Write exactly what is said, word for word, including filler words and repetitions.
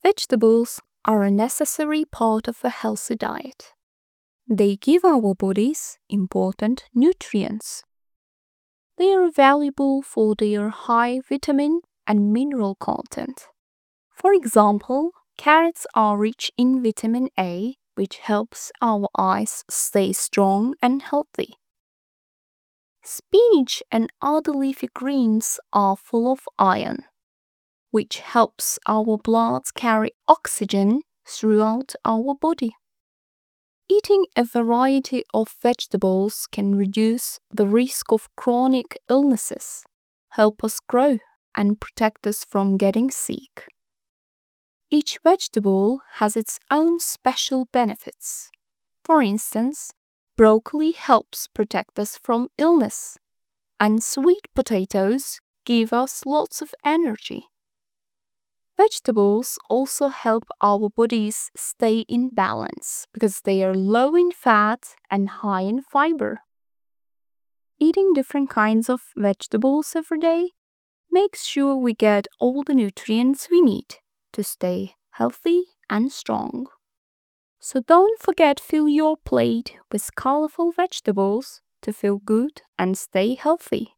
Vegetables are a necessary part of a healthy diet. They give our bodies important nutrients. They are valuable for their high vitamin and mineral content. For example, carrots are rich in vitamin A, which helps our eyes stay strong and healthy. Spinach and other leafy greens are full of iron, which helps our blood carry oxygen throughout our body. Eating a variety of vegetables can reduce the risk of chronic illnesses, help us grow, and protect us from getting sick. Each vegetable has its own special benefits. For instance, broccoli helps protect us from illness, and sweet potatoes give us lots of energy. Vegetables also help our bodies stay in balance because they are low in fat and high in fiber. Eating different kinds of vegetables every day makes sure we get all the nutrients we need to stay healthy and strong. So don't forget to fill your plate with colorful vegetables to feel good and stay healthy.